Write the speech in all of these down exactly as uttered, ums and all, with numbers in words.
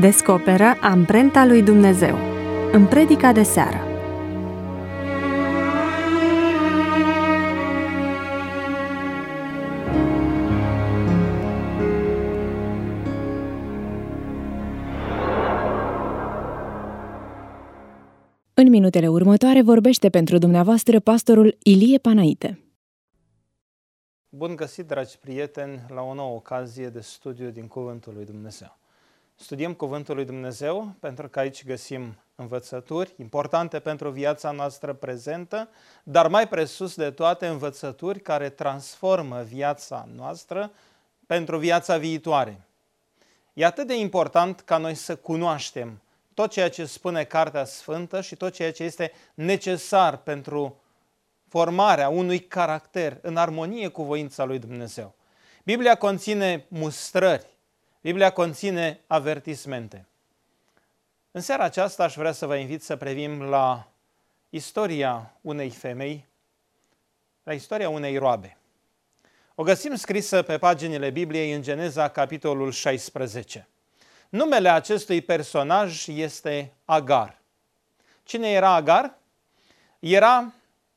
Descoperă amprenta lui Dumnezeu în predica de seară. În minutele următoare vorbește pentru dumneavoastră pastorul Ilie Panaite. Bun găsit, dragi prieteni, la o nouă ocazie de studiu din Cuvântul lui Dumnezeu. Studiem Cuvântul lui Dumnezeu pentru că aici găsim învățături importante pentru viața noastră prezentă, dar mai presus de toate învățături care transformă viața noastră pentru viața viitoare. E atât de important ca noi să cunoaștem tot ceea ce spune Cartea Sfântă și tot ceea ce este necesar pentru formarea unui caracter în armonie cu voința lui Dumnezeu. Biblia conține mustrări, Biblia conține avertismente. În seara aceasta aș vrea să vă invit să privim la istoria unei femei, la istoria unei roabe. O găsim scrisă pe paginile Bibliei în Geneza, capitolul șaisprezece. Numele acestui personaj este Agar. Cine era Agar? Era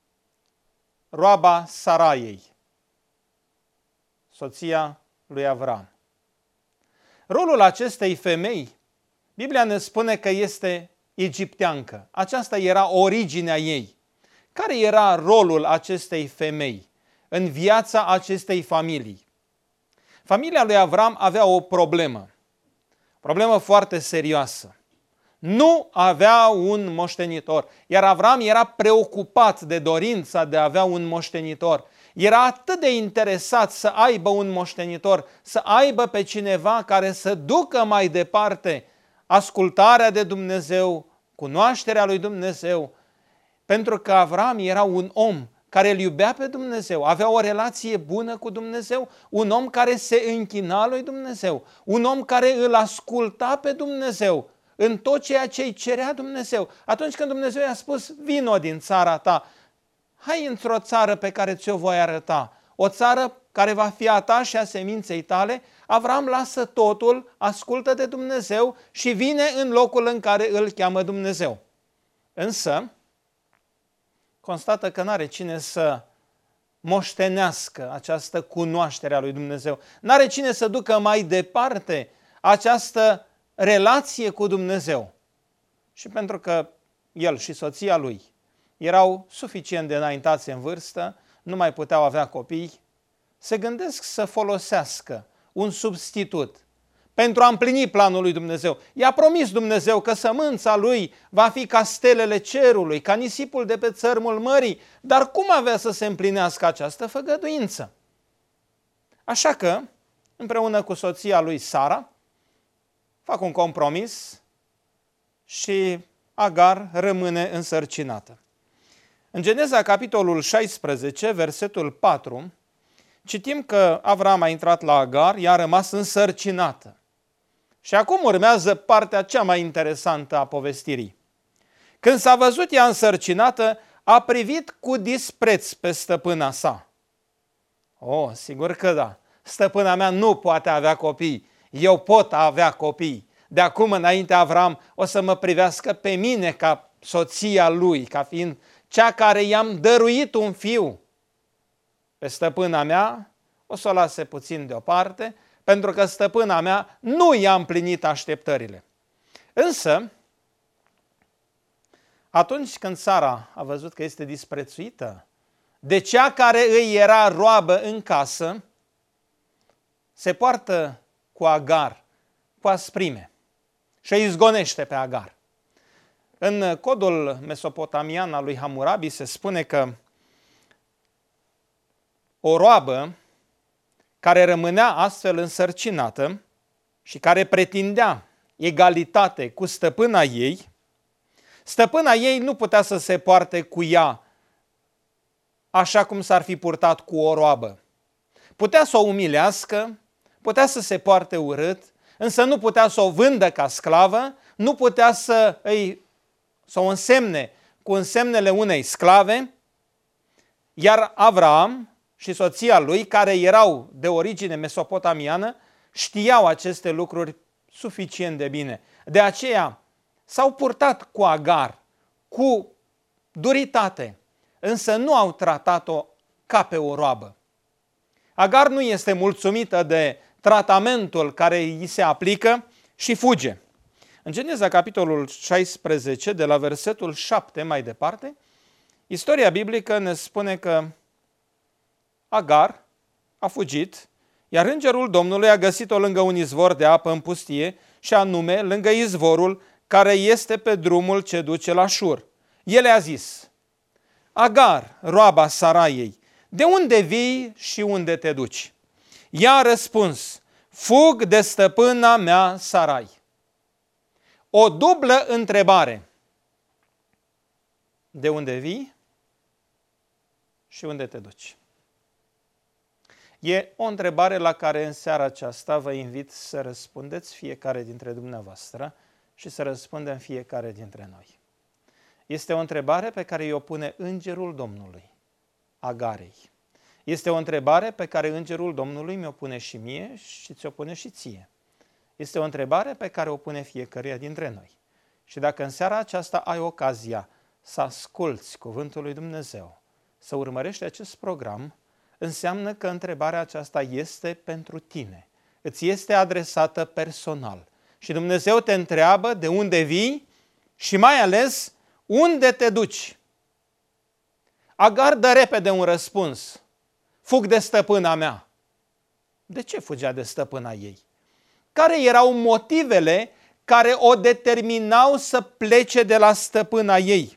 roaba Saraiei, soția lui Avram. Rolul acestei femei, Biblia ne spune că este egipteancă. Aceasta era originea ei. Care era rolul acestei femei în viața acestei familii? Familia lui Avram avea o problemă, problemă foarte serioasă. Nu avea un moștenitor, iar Avram era preocupat de dorința de a avea un moștenitor. Era atât de interesat să aibă un moștenitor, să aibă pe cineva care să ducă mai departe ascultarea de Dumnezeu, cunoașterea lui Dumnezeu, pentru că Avram era un om care îl iubea pe Dumnezeu, avea o relație bună cu Dumnezeu, un om care se închina lui Dumnezeu, un om care îl asculta pe Dumnezeu în tot ceea ce îi cerea Dumnezeu. Atunci când Dumnezeu i-a spus, vino din țara ta, hai într-o țară pe care ți-o voi arăta, o țară care va fi a ta și a seminței tale, Avram lasă totul, ascultă de Dumnezeu și vine în locul în care îl cheamă Dumnezeu. Însă, constată că n-are cine să moștenească această cunoaștere a lui Dumnezeu. N-are cine să ducă mai departe această relație cu Dumnezeu. Și pentru că el și soția lui erau suficient de înaintați în vârstă, nu mai puteau avea copii, se gândesc să folosească un substitut pentru a împlini planul lui Dumnezeu. I-a promis Dumnezeu că sămânța lui va fi ca stelele cerului, ca nisipul de pe țărmul mării, dar cum avea să se împlinească această făgăduință? Așa că, împreună cu soția lui Sara, fac un compromis și Agar rămâne însărcinată. În Geneza, capitolul șaisprezece, versetul patru, citim că Avram a intrat la Agar, ea a rămas însărcinată. Și acum urmează partea cea mai interesantă a povestirii. Când s-a văzut ea însărcinată, a privit cu dispreț pe stăpâna sa. Oh, sigur că da, stăpâna mea nu poate avea copii, eu pot avea copii. De acum înainte Avram o să mă privească pe mine ca soția lui, ca fiind cea care i-am dăruit un fiu. Pe stăpâna mea o să o lase puțin deoparte, pentru că stăpâna mea nu i-a împlinit așteptările. Însă, atunci când Sara a văzut că este disprețuită de cea care îi era roabă în casă, se poartă cu Agar, cu asprime și îi izgonește pe Agar. În codul mesopotamian al lui Hammurabi se spune că o roabă care rămânea astfel însărcinată și care pretindea egalitate cu stăpâna ei, stăpâna ei nu putea să se poarte cu ea așa cum s-ar fi purtat cu o roabă. Putea să o umilească, putea să se poarte urât, însă nu putea să o vândă ca sclavă, nu putea să, îi, să o însemne cu însemnele unei sclave, iar Avram și soția lui, care erau de origine mesopotamiană, știau aceste lucruri suficient de bine. De aceea s-au purtat cu Agar, cu duritate, însă nu au tratat-o ca pe o roabă. Agar nu este mulțumită de tratamentul care îi se aplică și fuge. În Geneza, capitolul șaisprezece, de la versetul șapte mai departe, istoria biblică ne spune că Agar a fugit, iar îngerul Domnului a găsit-o lângă un izvor de apă în pustie, și anume lângă izvorul care este pe drumul ce duce la Șur. El a zis: Agar, roaba Saraiei, de unde vii și unde te duci? Ea a răspuns: fug de stăpâna mea Sarai. O dublă întrebare. De unde vii și unde te duci? E o întrebare la care în seara aceasta vă invit să răspundeți fiecare dintre dumneavoastră și să răspundem fiecare dintre noi. Este o întrebare pe care i-o pune îngerul Domnului Agarei. Este o întrebare pe care îngerul Domnului mi-o pune și mie și ți-o pune și ție. Este o întrebare pe care o pune fiecăruia dintre noi. Și dacă în seara aceasta ai ocazia să asculți cuvântul lui Dumnezeu, să urmărești acest program, înseamnă că întrebarea aceasta este pentru tine. Îți este adresată personal. Și Dumnezeu te întreabă de unde vii și mai ales unde te duci. Agar dă repede un răspuns. Fug de stăpâna mea. De ce fugea de stăpâna ei? Care erau motivele care o determinau să plece de la stăpâna ei?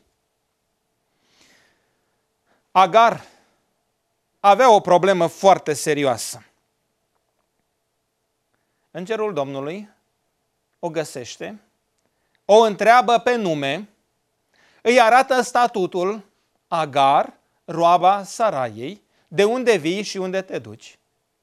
Agar avea o problemă foarte serioasă. Îngerul Domnului o găsește, o întreabă pe nume, îi arată statutul: Agar, roaba Saraiei, de unde vii și unde te duci.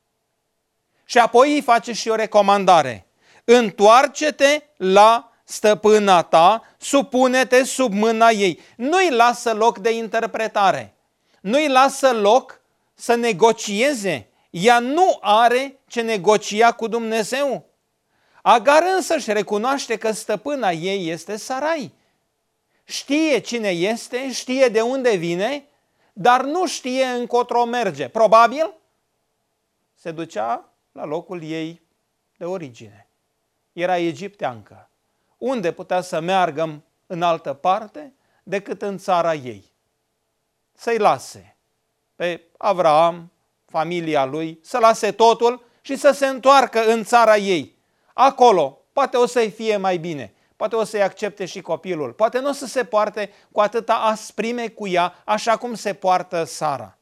Și apoi îi face și o recomandare: întoarce-te la stăpâna ta, supune-te sub mâna ei. Nu-i lasă loc de interpretare, nu-i lasă loc să negocieze. Ea nu are ce negocia cu Dumnezeu. Agar însă își recunoaște că stăpâna ei este Sarai. Știe cine este, știe de unde vine, dar nu știe încotro merge. Probabil se ducea la locul ei de origine. Era egipteancă. Unde putea să meargă în altă parte decât în țara ei? Să-i lase pe Avraam, familia lui, să lase totul și să se întoarcă în țara ei. Acolo poate o să-i fie mai bine, poate o să-i accepte și copilul, poate nu o să se poarte cu atâta asprime cu ea, așa cum se poartă Sara.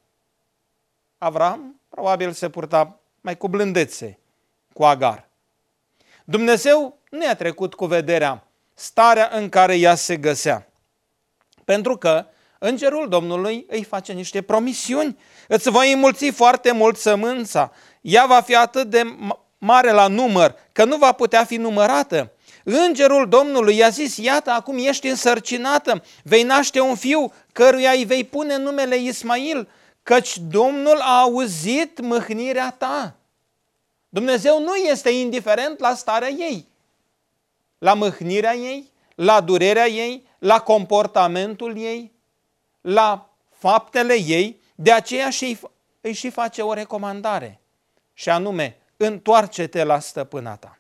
Avram probabil se purta mai cu blândețe cu Agar. Dumnezeu nu i-a trecut cu vederea starea în care ea se găsea, pentru că îngerul Domnului îi face niște promisiuni. Îți voi înmulți foarte mult sămânța, ea va fi atât de mare la număr că nu va putea fi numărată. Îngerul Domnului i-a zis: iată, acum ești însărcinată, vei naște un fiu căruia îi vei pune numele Ismail, căci Domnul a auzit mâhnirea ta. Dumnezeu nu este indiferent la starea ei, la mâhnirea ei, la durerea ei, la comportamentul ei, la faptele ei. De aceea și îi și face o recomandare, și anume: întoarce-te la stăpâna ta.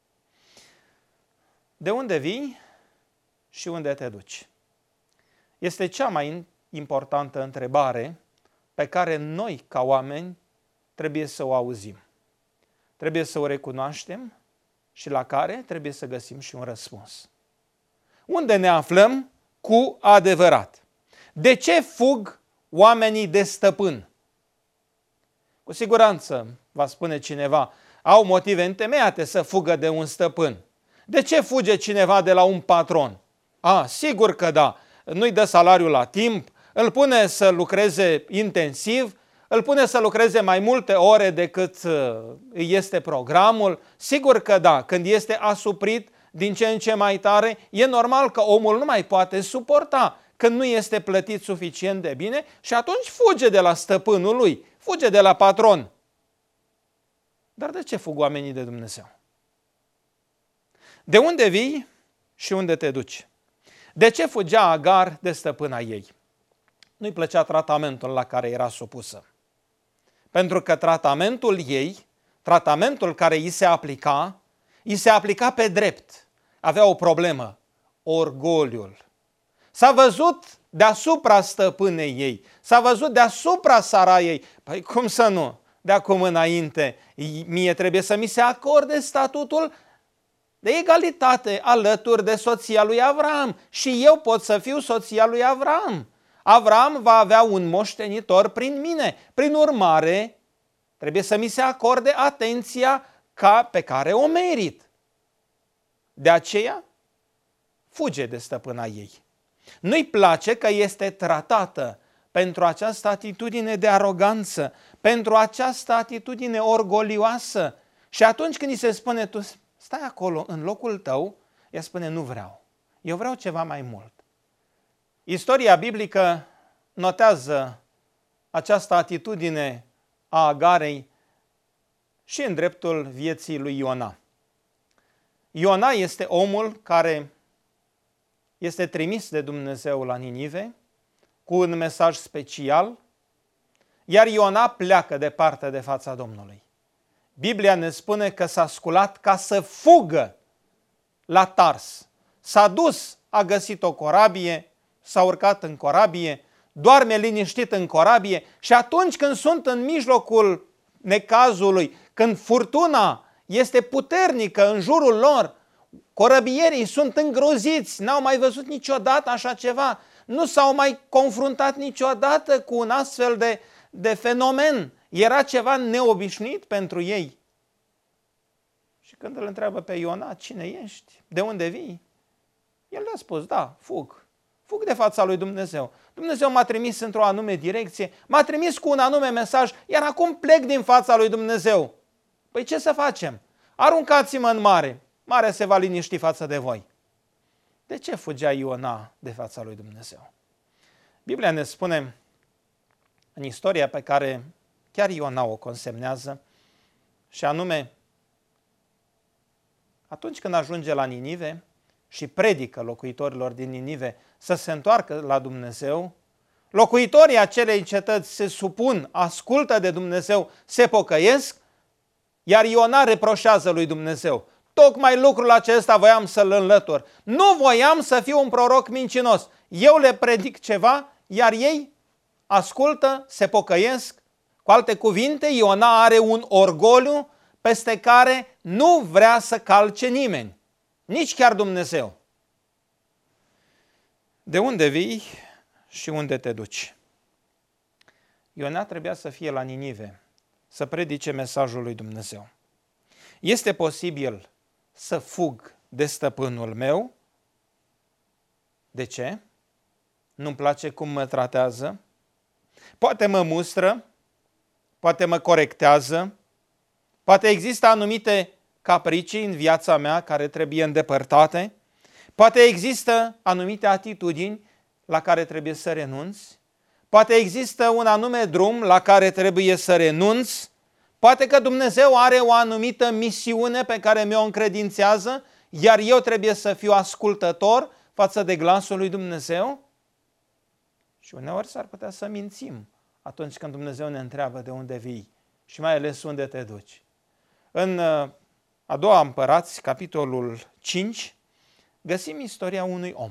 De unde vii și unde te duci? Este cea mai importantă întrebare pe care noi, ca oameni, trebuie să o auzim. Trebuie să o recunoaștem și la care trebuie să găsim și un răspuns. Unde ne aflăm cu adevărat? De ce fug oamenii de stăpân? Cu siguranță, va spune cineva, au motive întemeiate să fugă de un stăpân. De ce fuge cineva de la un patron? A, sigur că da, nu-i dă salariul la timp, îl pune să lucreze intensiv, îl pune să lucreze mai multe ore decât îi este programul. Sigur că da, când este asuprit din ce în ce mai tare, e normal că omul nu mai poate suporta când nu este plătit suficient de bine și atunci fuge de la stăpânul lui, fuge de la patron. Dar de ce fug oamenii de Dumnezeu? De unde vii și unde te duci? De ce fugea Agar de stăpâna ei? Nu-i plăcea tratamentul la care era supusă. Pentru că tratamentul ei, tratamentul care îi se aplica, îi se aplica pe drept. Avea o problemă, orgoliul. S-a văzut deasupra stăpânei ei, s-a văzut deasupra Saraiei. Păi cum să nu? De acum înainte, mie trebuie să mi se acorde statutul de egalitate alături de soția lui Avram. Și eu pot să fiu soția lui Avram. Avram va avea un moștenitor prin mine. Prin urmare, trebuie să mi se acorde atenția ca pe care o merit. De aceea, fuge de stăpâna ei. Nu-i place că este tratată pentru această atitudine de aroganță, pentru această atitudine orgolioasă. Și atunci când îi se spune, tu stai acolo în locul tău, ea spune, nu vreau. Eu vreau ceva mai mult. Istoria biblică notează această atitudine a Agarei și în dreptul vieții lui Iona. Iona este omul care este trimis de Dumnezeu la Ninive cu un mesaj special, iar Iona pleacă departe de fața Domnului. Biblia ne spune că s-a sculat ca să fugă la Tars. S-a dus, a găsit o corabie, s-a urcat în corabie, doarme liniștit în corabie și atunci când sunt în mijlocul necazului, când furtuna este puternică în jurul lor, corăbierii sunt îngroziți, n-au mai văzut niciodată așa ceva, nu s-au mai confruntat niciodată cu un astfel de, de fenomen. Era ceva neobișnuit pentru ei. Și când îl întreabă pe Iona, cine ești? De unde vii? El le-a spus, da, fug. Fug de fața lui Dumnezeu. Dumnezeu m-a trimis într-o anume direcție, m-a trimis cu un anume mesaj, iar acum plec din fața lui Dumnezeu. Păi ce să facem? Aruncați-mă în mare. Marea se va liniști față de voi. De ce fugea Iona de fața lui Dumnezeu? Biblia ne spune în istoria pe care chiar Iona o consemnează, și anume, atunci când ajunge la Ninive și predică locuitorilor din Ninive să se întoarcă la Dumnezeu, locuitorii acelei cetăți se supun, ascultă de Dumnezeu, se pocăiesc, iar Iona reproșează lui Dumnezeu. Tocmai lucrul acesta voiam să-l înlătur. Nu voiam să fiu un proroc mincinos. Eu le predic ceva, iar ei ascultă, se pocăiesc. Cu alte cuvinte, Iona are un orgoliu peste care nu vrea să calce nimeni, nici chiar Dumnezeu. De unde vii și unde te duci? Iona trebuia să fie la Ninive, să predice mesajul lui Dumnezeu. Este posibil să fug de stăpânul meu? De ce? Nu-mi place cum mă tratează? Poate mă mustră, poate mă corectează, poate există anumite capricii în viața mea care trebuie îndepărtate, poate există anumite atitudini la care trebuie să renunț, poate există un anume drum la care trebuie să renunț, poate că Dumnezeu are o anumită misiune pe care mi-o încredințează, iar eu trebuie să fiu ascultător față de glasul lui Dumnezeu? Și uneori s-ar putea să mințim atunci când Dumnezeu ne întreabă de unde vii și mai ales unde te duci. În a doua Împărați, capitolul cinci, găsim istoria unui om.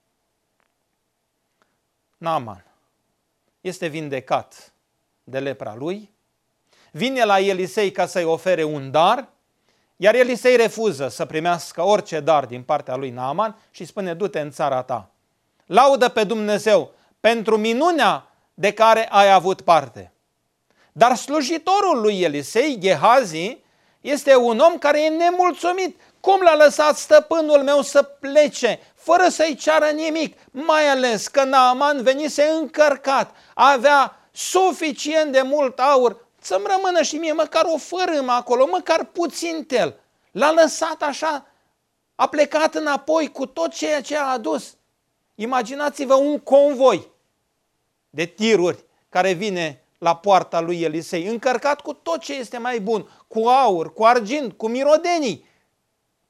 Naaman este vindecat de lepra lui, vine la Elisei ca să-i ofere un dar, iar Elisei refuză să primească orice dar din partea lui Naaman și spune, du-te în țara ta. Laudă pe Dumnezeu pentru minunea de care ai avut parte. Dar slujitorul lui Elisei, Gehazi, este un om care e nemulțumit. Cum l-a lăsat stăpânul meu să plece, fără să-i ceară nimic, mai ales că Naaman venise încărcat, avea suficient de mult aur, să-mi rămână și mie măcar o fărâmă acolo, măcar puțin tel. L-a lăsat așa, a plecat înapoi cu tot ceea ce a adus. Imaginați-vă un convoi de tiruri care vine la poarta lui Elisei, încărcat cu tot ce este mai bun, cu aur, cu argint, cu mirodenii.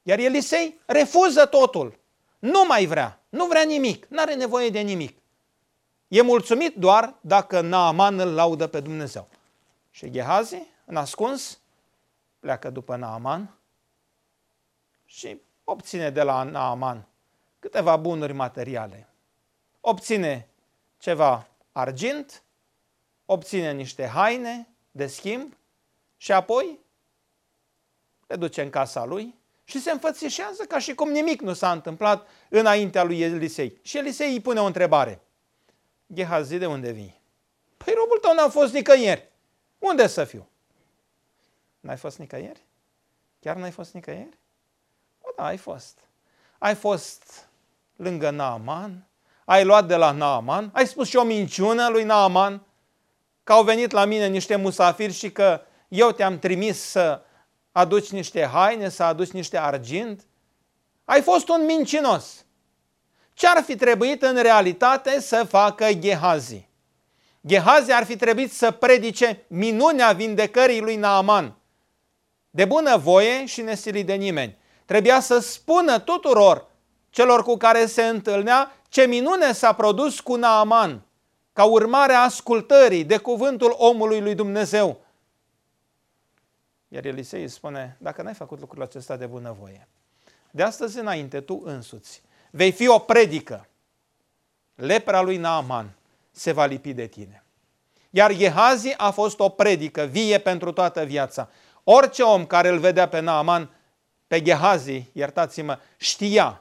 Iar Elisei refuză totul. Nu mai vrea, nu vrea nimic, nu are nevoie de nimic. E mulțumit doar dacă Naaman îl laudă pe Dumnezeu. Și Gehazi, în ascuns, pleacă după Naaman și obține de la Naaman câteva bunuri materiale. Obține ceva argint, obține niște haine de schimb și apoi le duce în casa lui și se înfățișează ca și cum nimic nu s-a întâmplat înaintea lui Elisei. Și Elisei îi pune o întrebare. Gehazi, de unde vii? Păi robul tău n-a fost nicăieri. Unde să fiu? N-ai fost nicăieri? Chiar n-ai fost nicăieri? O, da, ai fost. Ai fost lângă Naaman, ai luat de la Naaman, ai spus și o minciună lui Naaman, că au venit la mine niște musafiri și că eu te-am trimis să aduci niște haine, să aduci niște argint. Ai fost un mincinos. Ce-ar fi trebuit în realitate să facă Gehazi? Gehazi ar fi trebuit să predice minunea vindecării lui Naaman. De bună voie și nesilit de nimeni. Trebuia să spună tuturor celor cu care se întâlnea ce minune s-a produs cu Naaman, ca urmare a ascultării de cuvântul omului lui Dumnezeu. Iar Elisei îi spune, dacă n-ai făcut lucrul acesta de bunăvoie, de astăzi înainte tu însuți vei fi o predică. Lepra lui Naaman se va lipi de tine. Iar Gehazi a fost o predică vie pentru toată viața. Orice om care îl vedea pe Naaman, pe Gehazi, iertați-mă, știa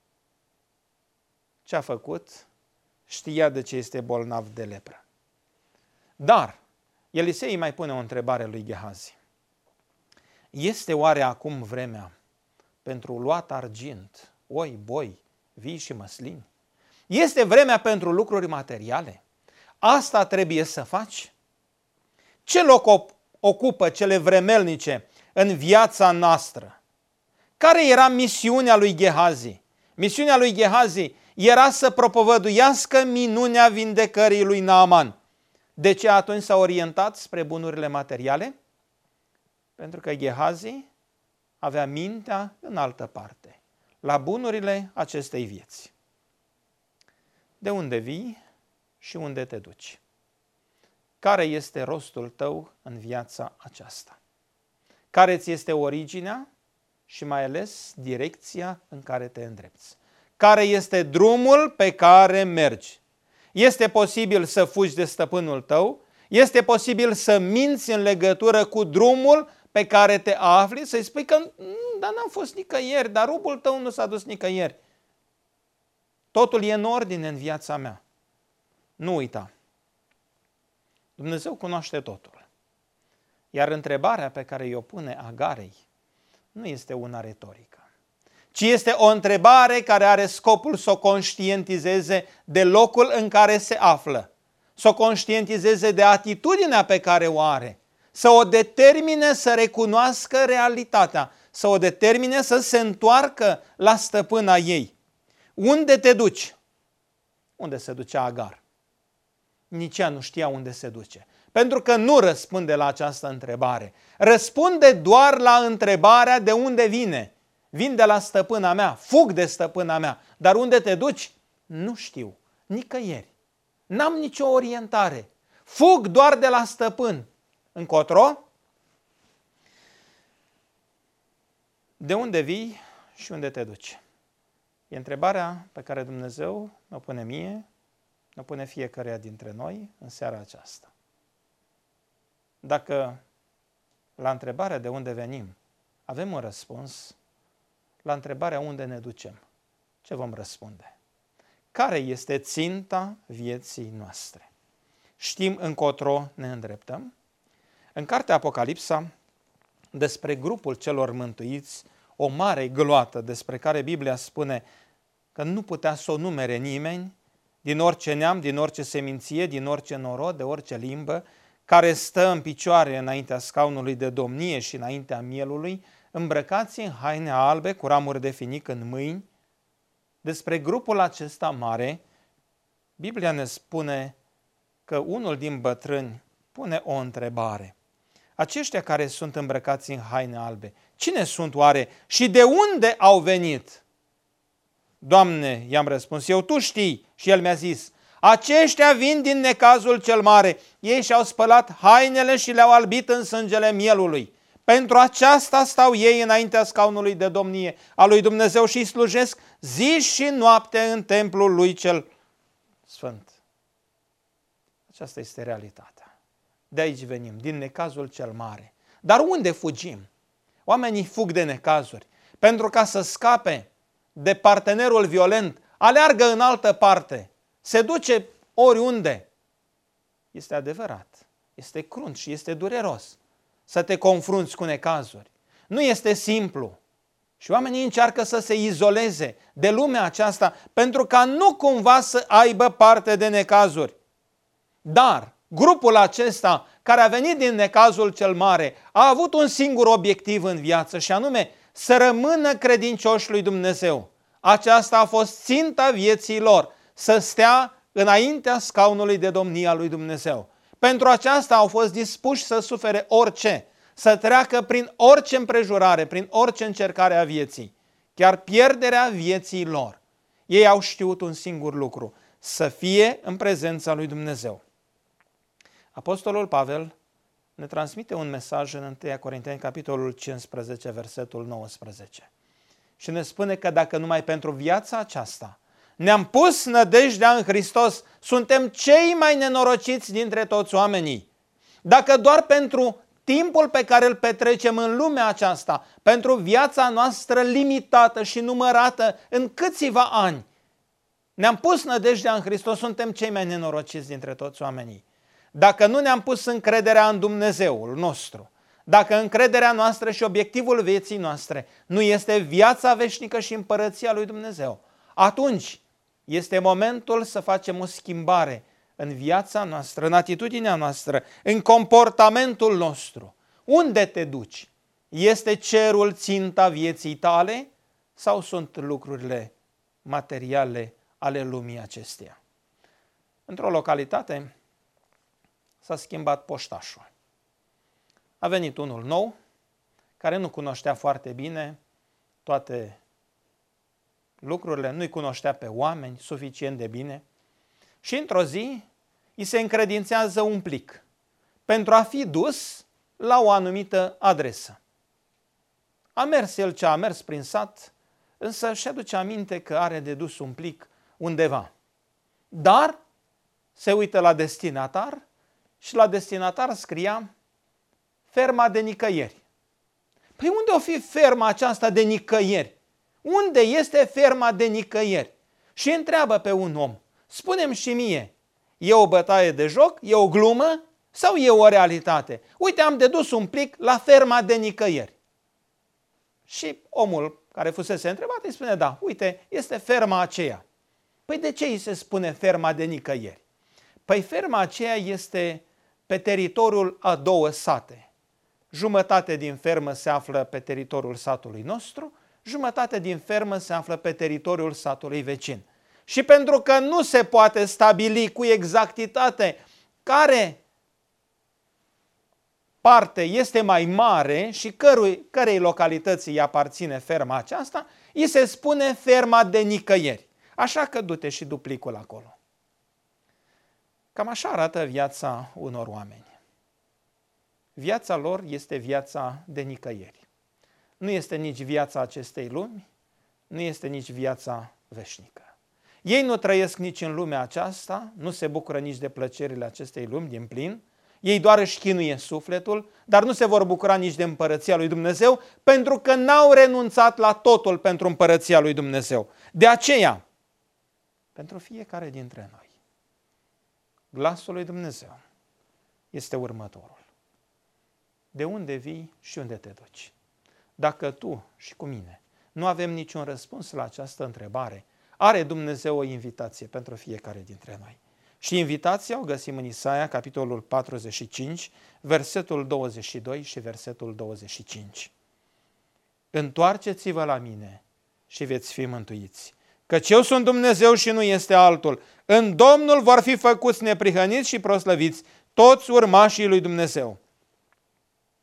ce a făcut, știa de ce este bolnav de lepră. Dar Elisei mai pune o întrebare lui Gehazi. Este oare acum vremea pentru luat argint, oi, boi, vii și măslini? Este vremea pentru lucruri materiale? Asta trebuie să faci? Ce loc ocupă cele vremelnice în viața noastră? Care era misiunea lui Gehazi? Misiunea lui Gehazi era să propovăduiască minunea vindecării lui Naaman. De ce atunci s-a orientat spre bunurile materiale? Pentru că Gehazi avea mintea în altă parte, la bunurile acestei vieți. De unde vii și unde te duci? Care este rostul tău în viața aceasta? Care ți este originea și mai ales direcția în care te îndrepți? Care este drumul pe care mergi? Este posibil să fugi de stăpânul tău? Este posibil să minți în legătură cu drumul pe care te afli? Să-i spui că, dar n-am fost nicăieri, dar robul tău nu s-a dus nicăieri. Totul e în ordine în viața mea. Nu uita. Dumnezeu cunoaște totul. Iar întrebarea pe care i-o pune Agarei nu este una retorică, ci este o întrebare care are scopul să o conștientizeze de locul în care se află, să o conștientizeze de atitudinea pe care o are, să o determine să recunoască realitatea, să o determine să se întoarcă la stăpâna ei. Unde te duci? Unde se ducea Agar? Nici ea nu știa unde se duce. Pentru că nu răspunde la această întrebare. Răspunde doar la întrebarea de unde vine. Vin de la stăpâna mea, fug de stăpâna mea. Dar unde te duci? Nu știu. Nicăieri. N-am nicio orientare. Fug doar de la stăpân. Încotro? De unde vii și unde te duci? E întrebarea pe care Dumnezeu o pune mie, o pune fiecăruia dintre noi în seara aceasta. Dacă la întrebarea de unde venim avem un răspuns, la întrebarea unde ne ducem, ce vom răspunde? Care este ținta vieții noastre? Știm încotro ne îndreptăm? În cartea Apocalipsa, despre grupul celor mântuiți, o mare gloată despre care Biblia spune că nu putea să o numere nimeni, din orice neam, din orice seminție, din orice norod, de orice limbă, care stă în picioare înaintea scaunului de domnie și înaintea mielului, îmbrăcați în haine albe cu ramuri de finic în mâini. Despre grupul acesta mare, Biblia ne spune că unul din bătrâni pune o întrebare. aceștia care sunt îmbrăcați în haine albe, cine sunt oare și de unde au venit? Doamne, i-am răspuns, eu tu știi. Și el mi-a zis, aceștia vin din necazul cel mare. Ei și-au spălat hainele și le-au albit în sângele mielului. Pentru aceasta stau ei înaintea scaunului de domnie a lui Dumnezeu și îi slujesc zi și noapte în templul lui cel sfânt. Aceasta este realitatea. De aici venim, din necazul cel mare. Dar unde fugim? Oamenii fug de necazuri pentru ca să scape de partenerul violent, aleargă în altă parte, se duce oriunde. Este adevărat, este crunt și este dureros să te confrunți cu necazuri. Nu este simplu. Și oamenii încearcă să se izoleze de lumea aceasta pentru ca nu cumva să aibă parte de necazuri. Dar grupul acesta care a venit din necazul cel mare a avut un singur obiectiv în viață și anume să rămână credincioși lui Dumnezeu. Aceasta a fost ținta vieții lor, să stea înaintea scaunului de domnie al lui Dumnezeu. Pentru aceasta au fost dispuși să sufere orice, să treacă prin orice împrejurare, prin orice încercare a vieții, chiar pierderea vieții lor. Ei au știut un singur lucru, să fie în prezența lui Dumnezeu. Apostolul Pavel ne transmite un mesaj în întâi Corinteni, capitolul cincisprezece, versetul nouăsprezece. Și ne spune că dacă numai pentru viața aceasta ne-am pus nădejdea în Hristos, suntem cei mai nenorociți dintre toți oamenii. Dacă doar pentru timpul pe care îl petrecem în lumea aceasta, pentru viața noastră limitată și numărată în câțiva ani, ne-am pus nădejdea în Hristos, suntem cei mai nenorociți dintre toți oamenii. Dacă nu ne-am pus încrederea în Dumnezeul nostru, dacă încrederea noastră și obiectivul vieții noastre nu este viața veșnică și împărăția lui Dumnezeu, atunci este momentul să facem o schimbare în viața noastră, în atitudinea noastră, în comportamentul nostru. Unde te duci? Este cerul ținta vieții tale sau sunt lucrurile materiale ale lumii acesteia? Într-o localitate s-a schimbat poștașul. A venit unul nou, care nu cunoștea foarte bine toate lucrurile, nu-i cunoștea pe oameni suficient de bine și într-o zi îi se încredințează un plic pentru a fi dus la o anumită adresă. A mers el ce a mers prin sat, însă și aduce aminte că are de dus un plic undeva. Dar se uită la destinatar și la destinatar scria ferma de nicăieri. Păi unde o fi ferma aceasta de nicăieri? Unde este ferma de nicăieri? Și întreabă pe un om, spune-mi și mie, e o bătaie de joc, e o glumă sau e o realitate? Uite, am dedus un plic la ferma de nicăieri. Și omul care fusese întrebat îi spune, da, uite, este ferma aceea. Păi de ce îi se spune ferma de nicăieri? Păi ferma aceea este pe teritoriul a două sate. Jumătate din fermă se află pe teritoriul satului nostru, jumătate din fermă se află pe teritoriul satului vecin. Și pentru că nu se poate stabili cu exactitate care parte este mai mare și cărui, cărei localități îi aparține ferma aceasta, îi se spune ferma de nicăieri. Așa că du-te și du plicul acolo. Cam așa arată viața unor oameni. Viața lor este viața de nicăieri. Nu este nici viața acestei lumi, nu este nici viața veșnică. Ei nu trăiesc nici în lumea aceasta, nu se bucură nici de plăcerile acestei lumi din plin, ei doar își chinuie sufletul, dar nu se vor bucura nici de împărăția lui Dumnezeu, pentru că n-au renunțat la totul pentru împărăția lui Dumnezeu. De aceea, pentru fiecare dintre noi, glasul lui Dumnezeu este următorul. De unde vii și unde te duci? Dacă tu și cu mine nu avem niciun răspuns la această întrebare, are Dumnezeu o invitație pentru fiecare dintre noi. Și invitația o găsim în Isaia, capitolul patruzeci și cinci, versetul douăzeci și doi și versetul douăzeci și cinci. Întoarceți-vă la mine și veți fi mântuiți, căci eu sunt Dumnezeu și nu este altul. În Domnul vor fi făcuți neprihăniți și proslăviți toți urmașii lui Dumnezeu.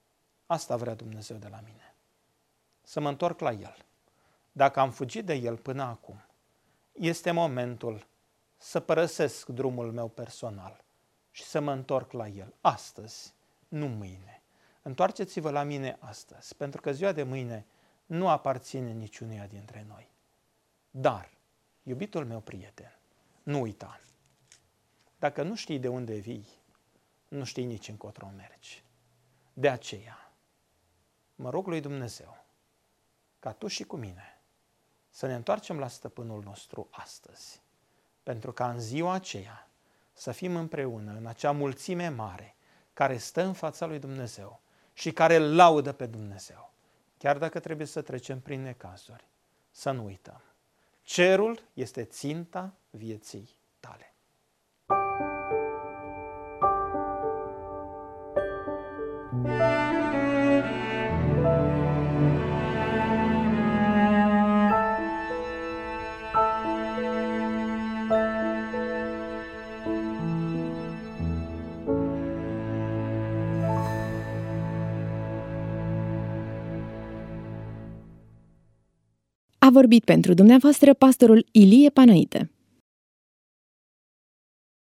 Asta vrea Dumnezeu de la mine. Să mă întorc la El. Dacă am fugit de El până acum, este momentul să părăsesc drumul meu personal și să mă întorc la El astăzi, nu mâine. Întoarceți-vă la mine astăzi, pentru că ziua de mâine nu aparține niciunuia dintre noi. Dar, iubitul meu prieten, nu uita, dacă nu știi de unde vii, nu știi nici încotro mergi. De aceea, mă rog lui Dumnezeu ca tu și cu mine să ne întoarcem la Stăpânul nostru astăzi, pentru ca în ziua aceea să fim împreună în acea mulțime mare care stă în fața lui Dumnezeu și care îl laudă pe Dumnezeu. Chiar dacă trebuie să trecem prin necazuri, să nu uităm. Cerul este ținta vieții tale. A vorbit pentru dumneavoastră pastorul Ilie Panăite.